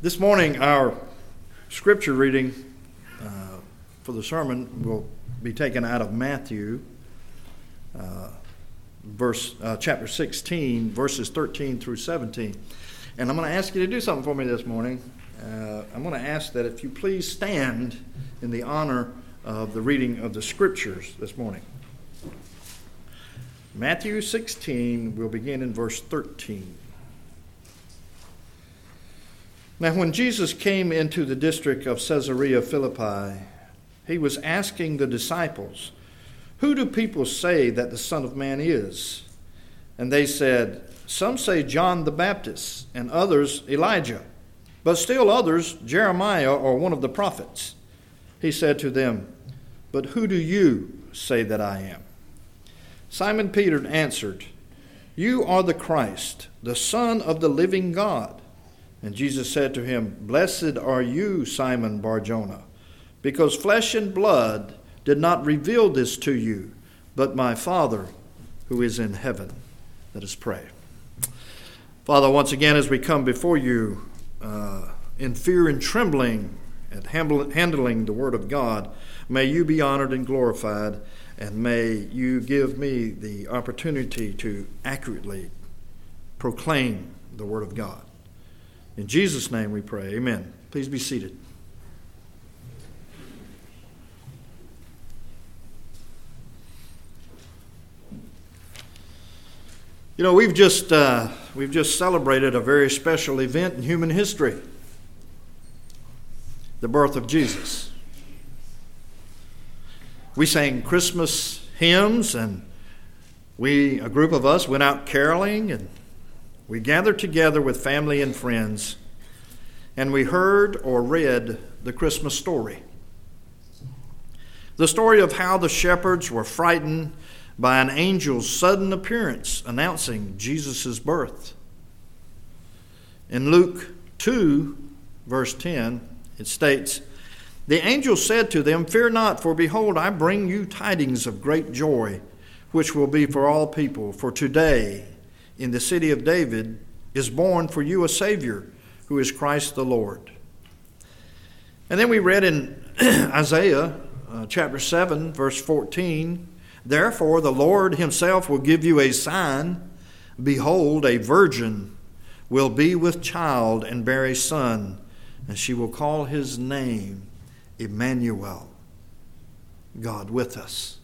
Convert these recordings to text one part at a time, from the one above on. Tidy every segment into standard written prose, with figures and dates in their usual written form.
This morning, our scripture reading for the sermon will be taken out of Matthew, chapter 16, verses 13 through 17. And I'm going to ask you to do something for me this morning. I'm going to ask that if you please stand in the honor of the reading of the scriptures this morning. Matthew 16, we'll begin in verse 13. Now, when Jesus came into the district of Caesarea Philippi, he was asking the disciples, "Who do people say that the Son of Man is?" And they said, "Some say John the Baptist, and others Elijah, but still others Jeremiah or one of the prophets." He said to them, "But who do you say that I am?" Simon Peter answered, "You are the Christ, the Son of the living God." And Jesus said to him, "Blessed are you, Simon Bar-Jonah, because flesh and blood did not reveal this to you, but my Father who is in heaven." Let us pray. Father, once again as we come before you in fear and trembling at handling the Word of God, may you be honored and glorified, and may you give me the opportunity to accurately proclaim the Word of God. In Jesus' name we pray. Amen. Please be seated. You know, we've just celebrated a very special event in human history, the birth of Jesus. We sang Christmas hymns, and a group of us went out caroling, and we gathered together with family and friends, and we heard or read the Christmas story. The story of how the shepherds were frightened by an angel's sudden appearance announcing Jesus' birth. In Luke 2, verse 10, it states, "The angel said to them, 'Fear not, for behold, I bring you tidings of great joy, which will be for all people. For today, in the city of David, is born for you a Savior, who is Christ the Lord.'" And then we read in Isaiah chapter 7, verse 14, "Therefore the Lord himself will give you a sign. Behold, a virgin will be with child and bear a son, and she will call his name Emmanuel," God with us.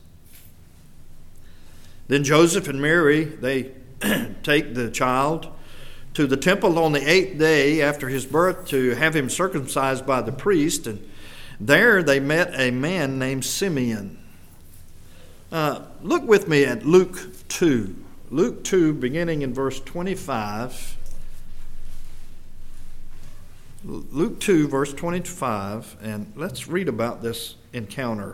Then Joseph and Mary, they take the child to the temple on the 8th day after his birth to have him circumcised by the priest, and there they met a man named Simeon. Look with me at Luke 2. Luke 2, beginning in verse 25. Luke 2, verse 25, and let's read about this encounter.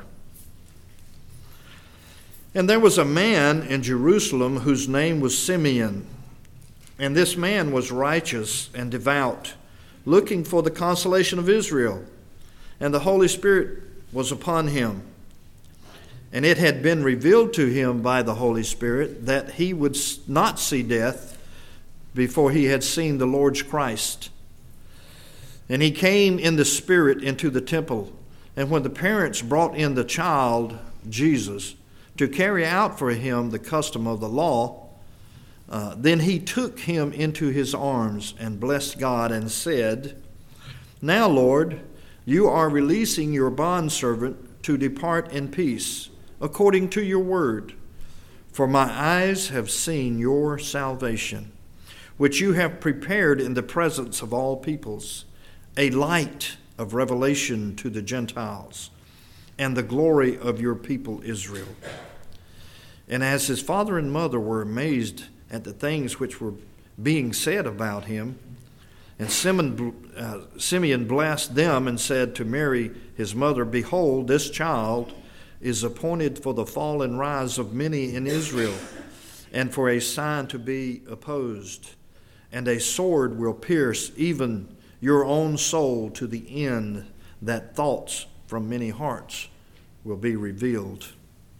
"And there was a man in Jerusalem whose name was Simeon, and this man was righteous and devout, looking for the consolation of Israel. And the Holy Spirit was upon him. And it had been revealed to him by the Holy Spirit that he would not see death before he had seen the Lord's Christ. And he came in the Spirit into the temple. And when the parents brought in the child, Jesus, to carry out for him the custom of the law, then he took him into his arms and blessed God and said, 'Now, Lord, you are releasing your bondservant to depart in peace, according to your word. For my eyes have seen your salvation, which you have prepared in the presence of all peoples, a light of revelation to the Gentiles, and the glory of your people Israel.' And as his father and mother were amazed at the things which were being said about him, and Simeon blessed them and said to Mary his mother, 'Behold, this child is appointed for the fall and rise of many in Israel, and for a sign to be opposed. And a sword will pierce even your own soul, to the end that thoughts from many hearts will be revealed.'"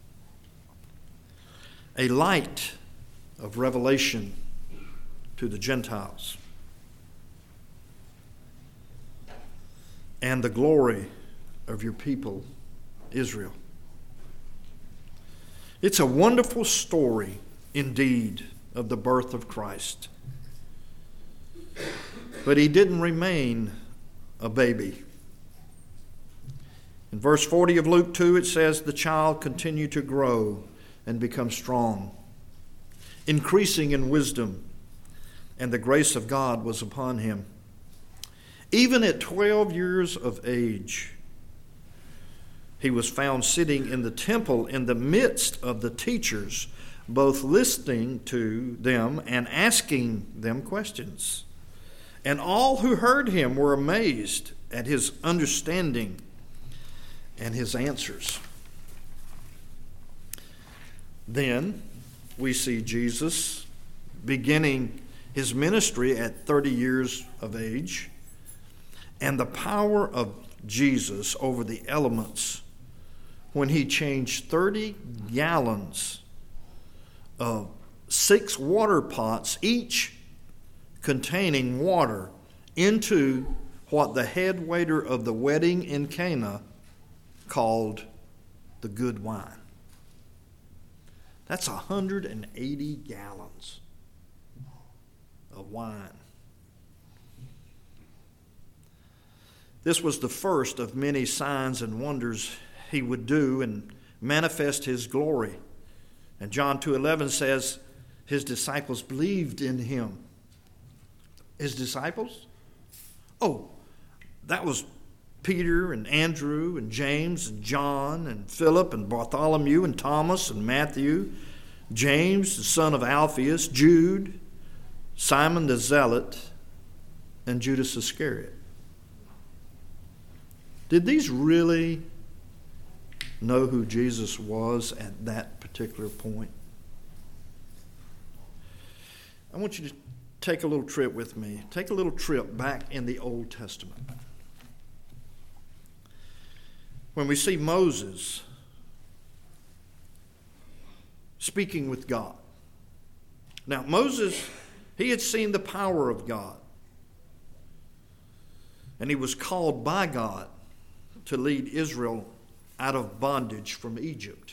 A light of revelation to the Gentiles. and the glory of your people, Israel. It's a wonderful story indeed of the birth of Christ. But he didn't remain a baby. In verse 40 of Luke 2, it says, the child continued to grow and become strong, increasing in wisdom, and the grace of God was upon him. Even at 12 years of age, he was found sitting in the temple in the midst of the teachers, both listening to them and asking them questions. And all who heard him were amazed at his understanding and his answers. Then we see Jesus beginning his ministry at 30 years of age, and the power of Jesus over the elements when he changed 30 gallons of 6 water pots, each containing water, into what the head waiter of the wedding in Cana called the good wine. That's 180 gallons of wine. This was the first of many signs and wonders he would do and manifest his glory. And John 2:11 says his disciples believed in him. His disciples? Oh, that was Peter and Andrew and James and John and Philip and Bartholomew and Thomas and Matthew, James, the son of Alphaeus, Jude, Simon the Zealot, and Judas Iscariot. Did these really know who Jesus was at that particular point? I want you to take a little trip with me. Take a little trip back in the Old Testament. When we see Moses speaking with God. Now, Moses, he had seen the power of God. And he was called by God to lead Israel out of bondage from Egypt.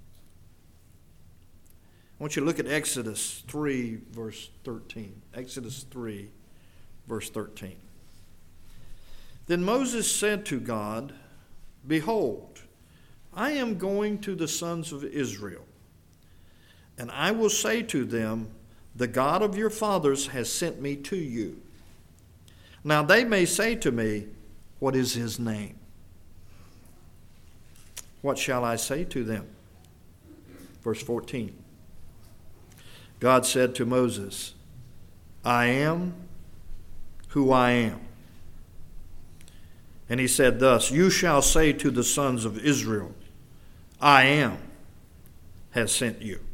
I want you to look at Exodus 3, verse 13. Exodus 3, verse 13. Then Moses said to God, behold, I am going to the sons of Israel, and I will say to them, the God of your fathers has sent me to you. Now they may say to me, what is his name? What shall I say to them? Verse 14. God said to Moses, I am who I am. And he said thus, you shall say to the sons of Israel, I am has sent you.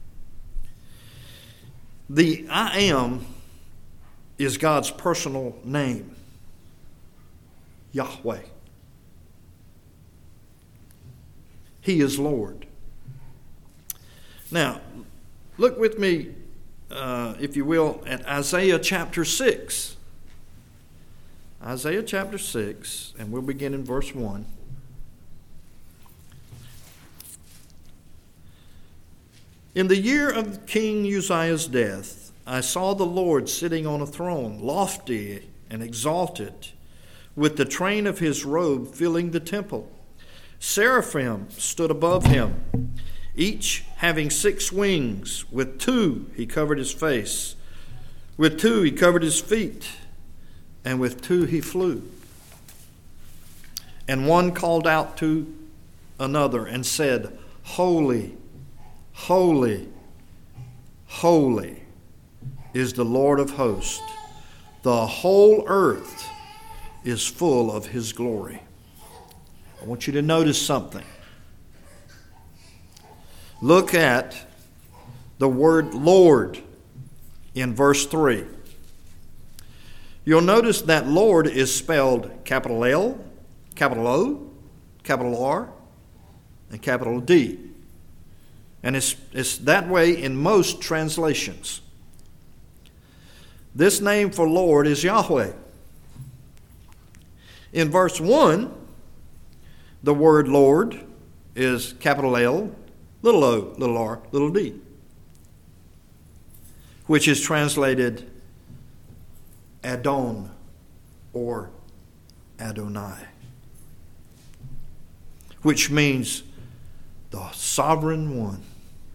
The I am is God's personal name, Yahweh. He is Lord. Now, look with me, if you will, at Isaiah chapter 6. Isaiah chapter 6, and we'll begin in verse 1. In the year of King Uzziah's death, I saw the Lord sitting on a throne, lofty and exalted, with the train of his robe filling the temple. Seraphim stood above him, each having 6 wings. With 2 he covered his face, with 2 he covered his feet, and with 2 he flew. And one called out to another and said, Holy, holy, holy is the Lord of hosts. The whole earth is full of his glory. I want you to notice something. Look at the word Lord in verse 3. You'll notice that Lord is spelled capital L, capital O, capital R, and capital D. And it's that way in most translations. This name for Lord is Yahweh. In verse 1, the word Lord is capital L, little o, little r, little d, which is translated Adon or Adonai, which means the sovereign one.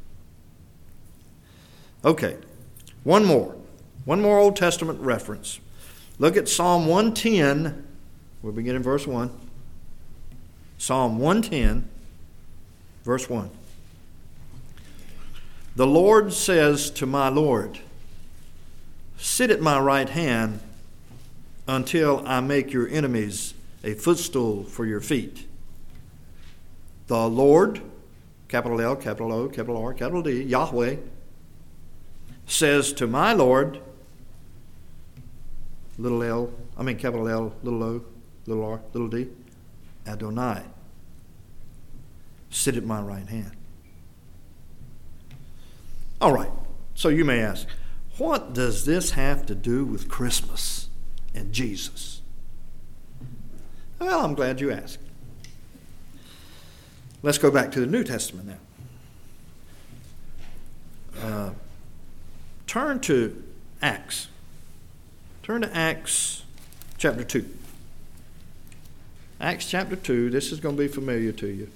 Okay, one more Old Testament reference. Look at Psalm 110. We'll begin in verse 1. Psalm 110, verse 1. The Lord says to my Lord, sit at my right hand until I make your enemies a footstool for your feet. The Lord, capital L, capital O, capital R, capital D, Yahweh, says to my Lord, capital L, little o, little r, little d, Adonai, sit at my right hand. All right, so you may ask, what does this have to do with Christmas and Jesus? Well, I'm glad you asked. Let's go back to the New Testament now. Turn to Acts. Turn to Acts chapter 2. Acts chapter 2. This is going to be familiar to you.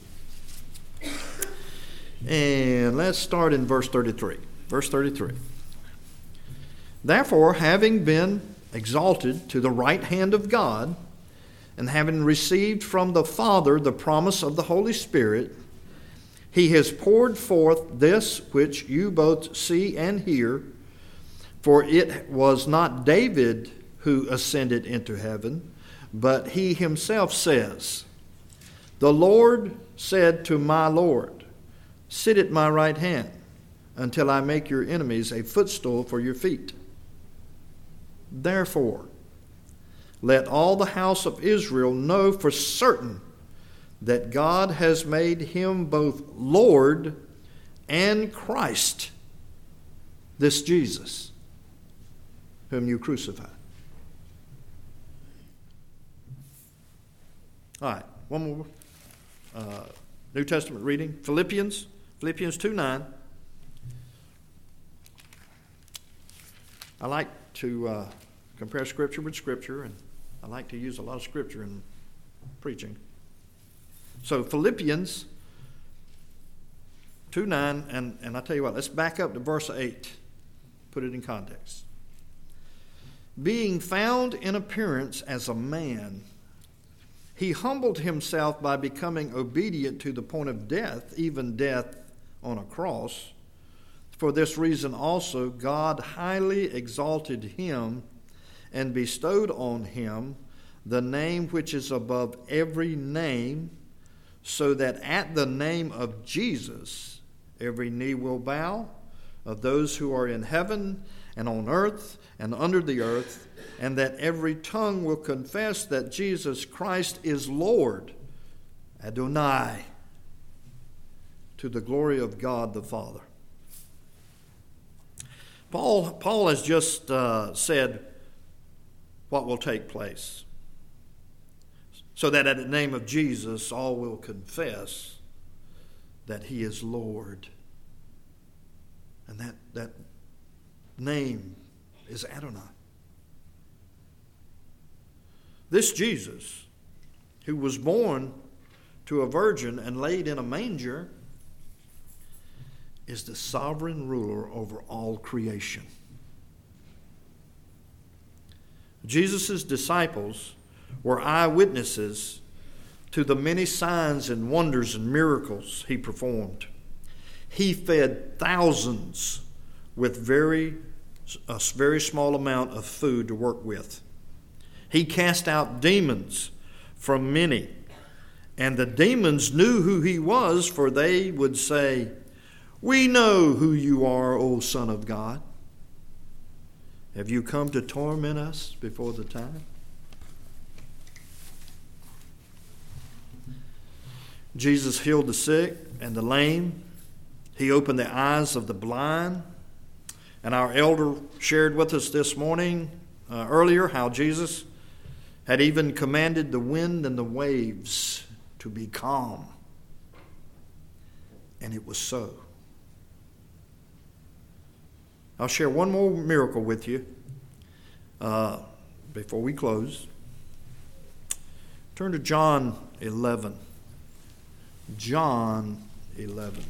And let's start in verse 33. Verse 33. Therefore, having been exalted to the right hand of God, and having received from the Father the promise of the Holy Spirit, he has poured forth this which you both see and hear. For it was not David who ascended into heaven, but he himself says, the Lord said to my Lord, sit at my right hand until I make your enemies a footstool for your feet. Therefore, let all the house of Israel know for certain that God has made him both Lord and Christ, this Jesus, whom you crucified. All right, one more New Testament reading. Philippians 2:9. I like to compare Scripture with Scripture, and I like to use a lot of Scripture in preaching. So Philippians 2:9, and I tell you what, let's back up to verse 8. Put it in context. Being found in appearance as a man, he humbled himself by becoming obedient to the point of death, even death on a cross. For this reason also God highly exalted him and bestowed on him the name which is above every name, so that at the name of Jesus every knee will bow, of those who are in heaven and on earth and under the earth, and that every tongue will confess that Jesus Christ is Lord, Adonai, to the glory of God the Father. Paul has just said what will take place, so that at the name of Jesus all will confess that he is Lord. And that name is Adonai. This Jesus, who was born to a virgin and laid in a manger, is the sovereign ruler over all creation. Jesus' disciples were eyewitnesses to the many signs and wonders and miracles he performed. He fed thousands with a very small amount of food to work with. He cast out demons from many, and the demons knew who he was, for they would say, "We know who you are, O Son of God. Have you come to torment us before the time?" Jesus healed the sick and the lame. He opened the eyes of the blind. And our elder shared with us this morning, earlier, how Jesus had even commanded the wind and the waves to be calm. And it was so. I'll share one more miracle with you before we close. Turn to John 11. John 11.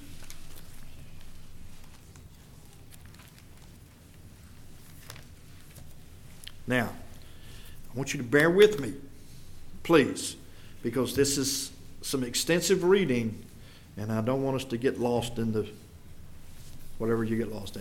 Now, I want you to bear with me, please, because this is some extensive reading, and I don't want us to get lost in the whatever you get lost in.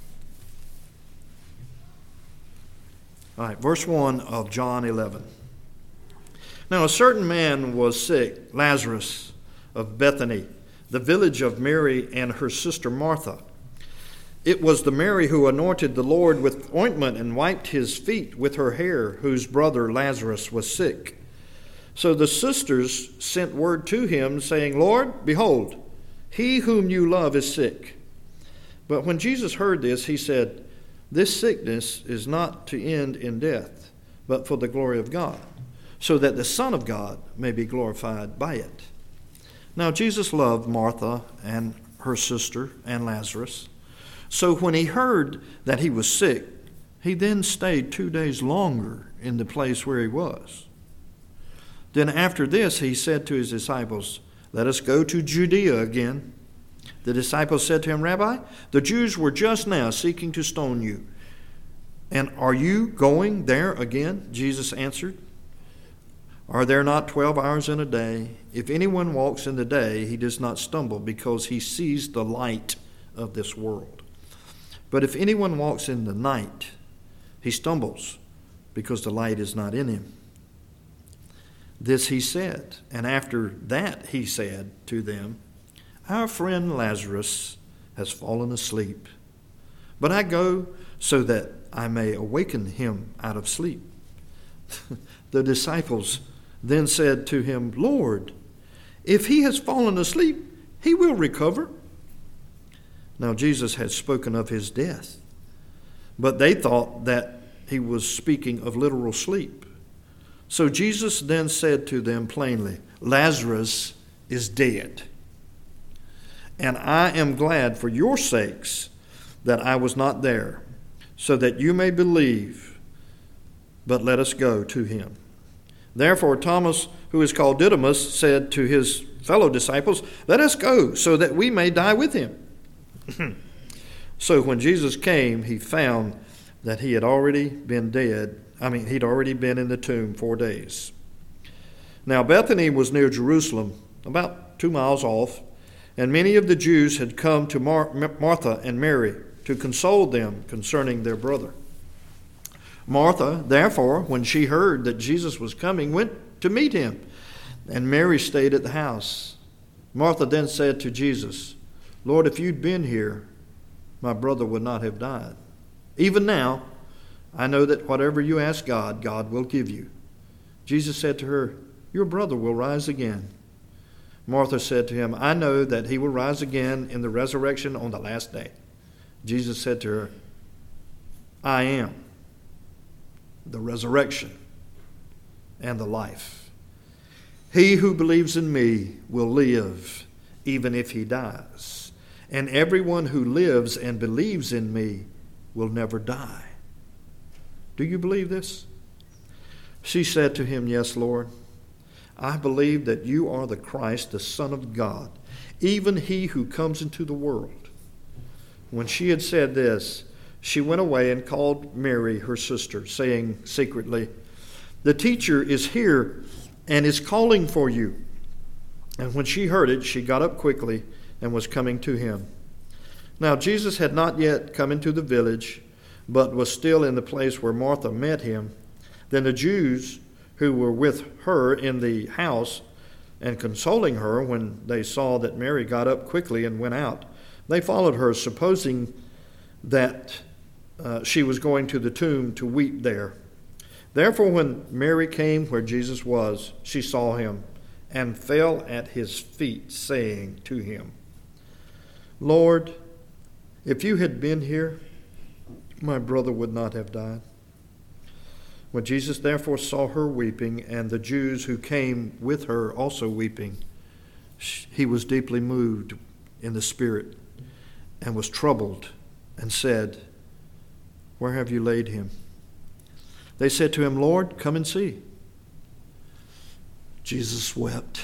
All right, verse 1 of John 11. Now a certain man was sick, Lazarus of Bethany, the village of Mary and her sister Martha. It was the Mary who anointed the Lord with ointment and wiped his feet with her hair, whose brother Lazarus was sick. So the sisters sent word to him, saying, Lord, behold, he whom you love is sick. But when Jesus heard this, he said, This sickness is not to end in death, but for the glory of God, so that the Son of God may be glorified by it. Now Jesus loved Martha and her sister and Lazarus. So when he heard that he was sick, he then stayed 2 days longer in the place where he was. Then after this he said to his disciples, Let us go to Judea again. The disciples said to him, Rabbi, the Jews were just now seeking to stone you. And are you going there again? Jesus answered, Are there not 12 hours in a day? If anyone walks in the day, he does not stumble because he sees the light of this world. But if anyone walks in the night, he stumbles because the light is not in him. This he said, and after that he said to them, Our friend Lazarus has fallen asleep, but I go so that I may awaken him out of sleep. The disciples then said to him, Lord, if he has fallen asleep, he will recover. Now Jesus had spoken of his death, but they thought that he was speaking of literal sleep. So Jesus then said to them plainly, Lazarus is dead, and I am glad for your sakes that I was not there, so that you may believe, but let us go to him. Therefore Thomas, who is called Didymus, said to his fellow disciples, Let us go, so that we may die with him. So when Jesus came, he found that he had already been he'd already been in the tomb 4 days. Now Bethany was near Jerusalem, about 2 miles off, and many of the Jews had come to Martha and Mary to console them concerning their brother. Martha, therefore, when she heard that Jesus was coming, went to meet him, and Mary stayed at the house. Martha then said to Jesus, Lord, if you'd been here, my brother would not have died. Even now, I know that whatever you ask God, God will give you. Jesus said to her, Your brother will rise again. Martha said to him, I know that he will rise again in the resurrection on the last day. Jesus said to her, I am the resurrection and the life. He who believes in me will live even if he dies. And everyone who lives and believes in me will never die. Do you believe this? She said to him, Yes, Lord. I believe that you are the Christ, the Son of God, even he who comes into the world. When she had said this, she went away and called Mary, her sister, saying secretly, The teacher is here and is calling for you. And when she heard it, she got up quickly and was coming to him. Now Jesus had not yet come into the village, but was still in the place where Martha met him. Then the Jews who were with her in the house and consoling her, when they saw that Mary got up quickly and went out, they followed her, supposing that she was going to the tomb to weep there. Therefore when Mary came where Jesus was, she saw him and fell at his feet, saying to him, Lord, if you had been here, my brother would not have died. When Jesus therefore saw her weeping, and the Jews who came with her also weeping, he was deeply moved in the spirit and was troubled and said, "Where have you laid him?" They said to him, "Lord, come and see." Jesus wept.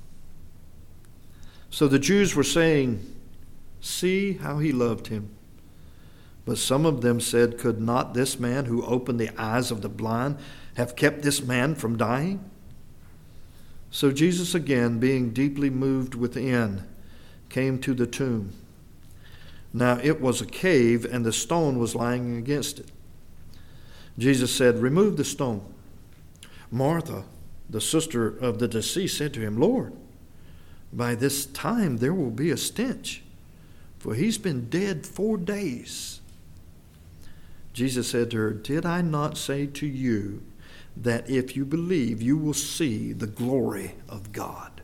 So the Jews were saying, "See how he loved him." But some of them said, "Could not this man who opened the eyes of the blind have kept this man from dying?" So Jesus, again, being deeply moved within, came to the tomb. Now it was a cave, and the stone was lying against it. Jesus said, "Remove the stone." Martha, the sister of the deceased, said to him, "Lord, by this time there will be a stench, for he's been dead 4 days." Jesus said to her, "Did I not say to you that if you believe, you will see the glory of God?"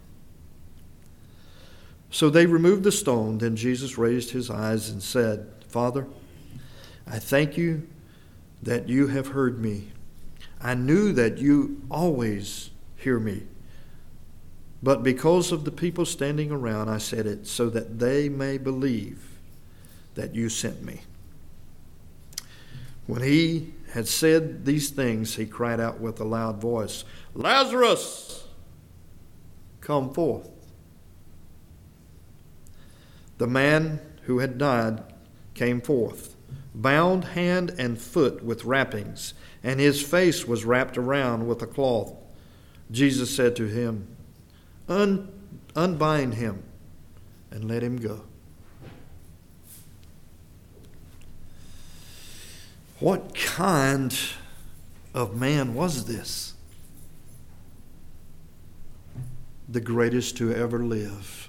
So they removed the stone. Then Jesus raised his eyes and said, "Father, I thank you that you have heard me. I knew that you always hear me. But because of the people standing around, I said it, so that they may believe that you sent me." When he had said these things, he cried out with a loud voice, "Lazarus, come forth." The man who had died came forth, bound hand and foot with wrappings, and his face was wrapped around with a cloth. Jesus said to him, Unbind him and let him go." What kind of man was this? The greatest to ever live.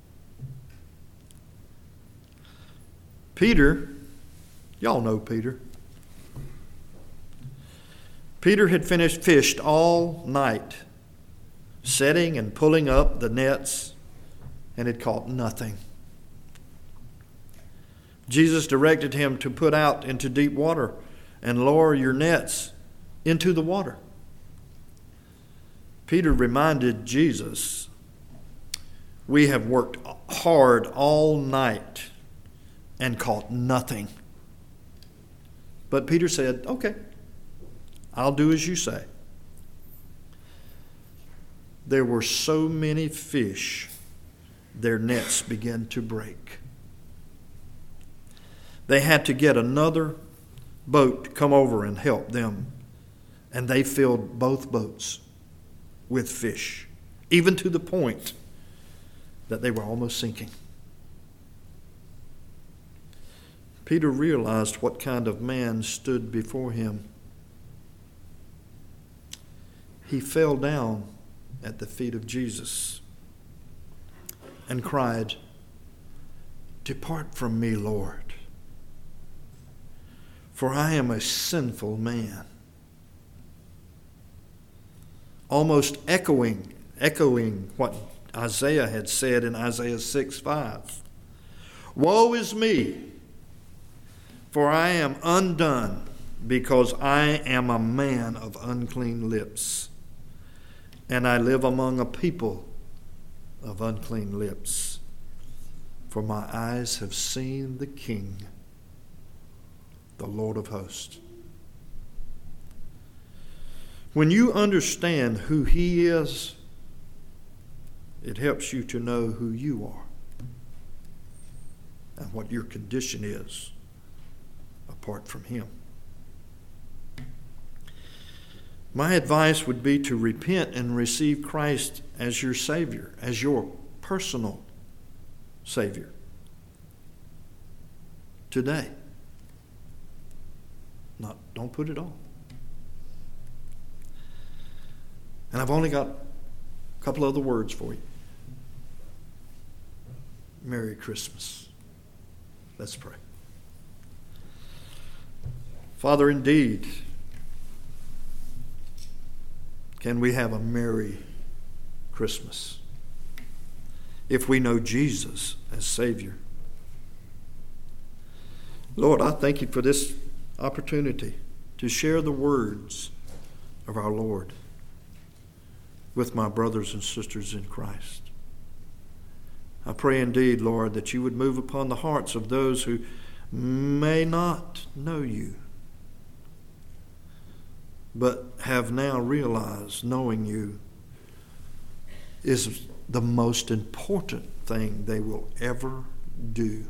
Peter, y'all know Peter. Peter had fished all night, setting and pulling up the nets, and had caught nothing. Jesus directed him to put out into deep water and lower your nets into the water. Peter reminded Jesus, "We have worked hard all night and caught nothing." But Peter said, "Okay, I'll do as you say." There were so many fish, their nets began to break. They had to get another boat to come over and help them. And they filled both boats with fish, even to the point that they were almost sinking. Peter realized what kind of man stood before him. He fell down at the feet of Jesus and cried, "Depart from me, Lord, for I am a sinful man." Almost echoing what Isaiah had said in Isaiah 6:5. "Woe is me, for I am undone, because I am a man of unclean lips, and I live among a people of unclean lips. For my eyes have seen the King, the Lord of hosts." When you understand who he is, it helps you to know who you are and what your condition is apart from him. My advice would be to repent and receive Christ as your Savior, as your personal Savior today. Don't put it off. And I've only got a couple other words for you. Merry Christmas. Let's pray. Father, indeed, can we have a Merry Christmas if we know Jesus as Savior? Lord, I thank you for this opportunity to share the words of our Lord with my brothers and sisters in Christ. I pray indeed, Lord, that you would move upon the hearts of those who may not know you, but have now realized knowing you is the most important thing they will ever do.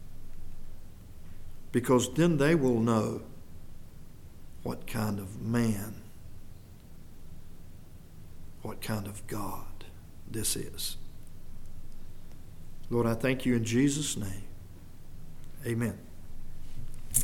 Because then they will know what kind of man, what kind of God this is. Lord, I thank you in Jesus' name. Amen.